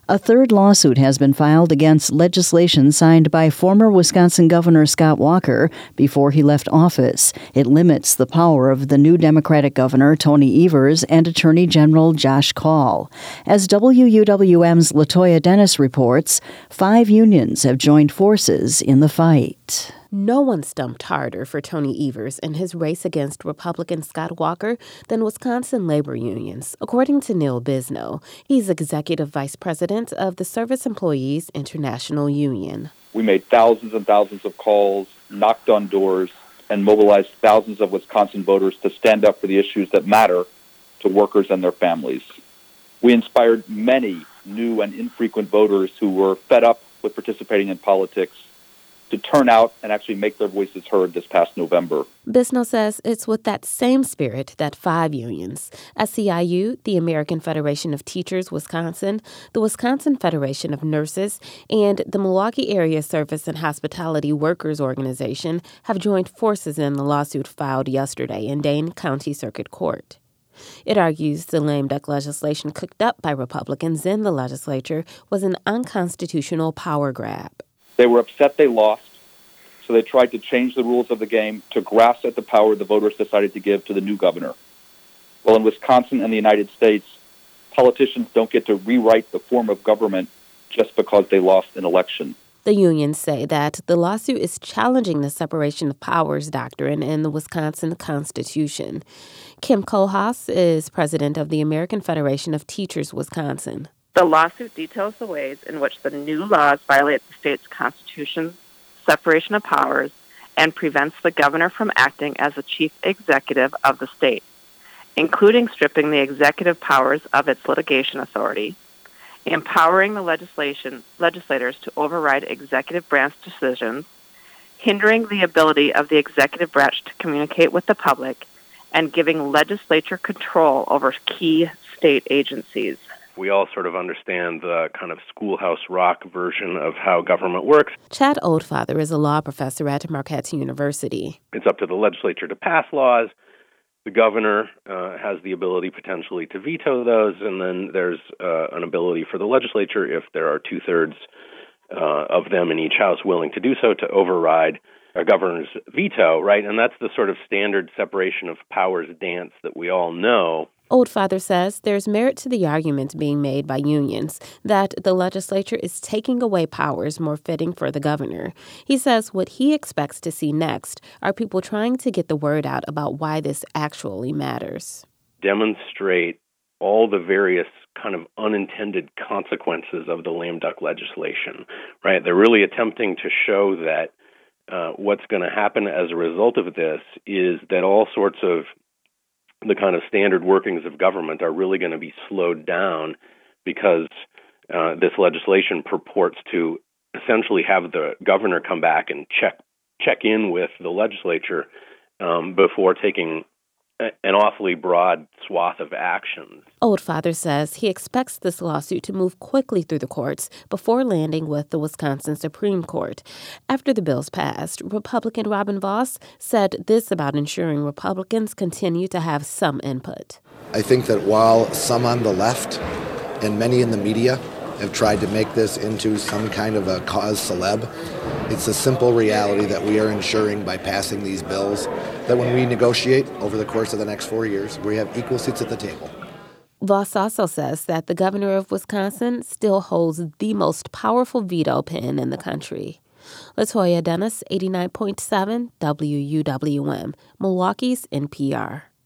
A third lawsuit has been filed against legislation signed by former Wisconsin Governor Scott Walker before he left office. It limits the power of the new Democratic governor, Tony Evers, and Attorney General Josh Kaul. As WUWM's Latoya Dennis reports, 5 unions have joined forces in the fight. No one stumped harder for Tony Evers in his race against Republican Scott Walker than Wisconsin labor unions, according to Neil Bisno. He's executive vice president of the Service Employees International Union. We made thousands and thousands of calls, knocked on doors, and mobilized thousands of Wisconsin voters to stand up for the issues that matter to workers and their families. We inspired many new and infrequent voters who were fed up with participating in politics to turn out and actually make their voices heard this past November. Bisno says it's with that same spirit that 5 unions, SEIU, the American Federation of Teachers Wisconsin, the Wisconsin Federation of Nurses, and the Milwaukee Area Service and Hospitality Workers Organization, have joined forces in the lawsuit filed yesterday in Dane County Circuit Court. It argues the lame duck legislation cooked up by Republicans in the legislature was an unconstitutional power grab. They were upset they lost, so they tried to change the rules of the game to grasp at the power the voters decided to give to the new governor. Well, in Wisconsin and the United States, politicians don't get to rewrite the form of government just because they lost an election. The unions say that the lawsuit is challenging the separation of powers doctrine in the Wisconsin Constitution. Kim Kohlhaas is president of the American Federation of Teachers Wisconsin. The lawsuit details the ways in which the new laws violate the state's constitution, separation of powers, and prevents the governor from acting as the chief executive of the state, including stripping the executive powers of its litigation authority, empowering the legislators to override executive branch decisions, hindering the ability of the executive branch to communicate with the public, and giving legislature control over key state agencies. We all sort of understand the kind of Schoolhouse Rock version of how government works. Chad Oldfather is a law professor at Marquette University. It's up to the legislature to pass laws. The governor has the ability potentially to veto those, and then there's an ability for the legislature, if there are 2/3 of them in each house willing to do so, to override a governor's veto, right? And that's the sort of standard separation of powers dance that we all know. Oldfather says there's merit to the argument being made by unions that the legislature is taking away powers more fitting for the governor. He says what he expects to see next are people trying to get the word out about why this actually matters. Demonstrate all the various kind of unintended consequences of the lame duck legislation, right? They're really attempting to show that what's going to happen as a result of this is that all sorts of the kind of standard workings of government are really going to be slowed down because this legislation purports to essentially have the governor come back and check in with the legislature before taking an awfully broad swath of actions. Oldfather says he expects this lawsuit to move quickly through the courts before landing with the Wisconsin Supreme Court. After the bills passed, Republican Robin Vos said this about ensuring Republicans continue to have some input. I think that while some on the left and many in the media have tried to make this into some kind of a cause celeb, it's a simple reality that we are ensuring by passing these bills that when we negotiate over the course of the next 4 years, we have equal seats at the table. Voss also says that the governor of Wisconsin still holds the most powerful veto pen in the country. Latoya Dennis, 89.7 WUWM, Milwaukee's NPR.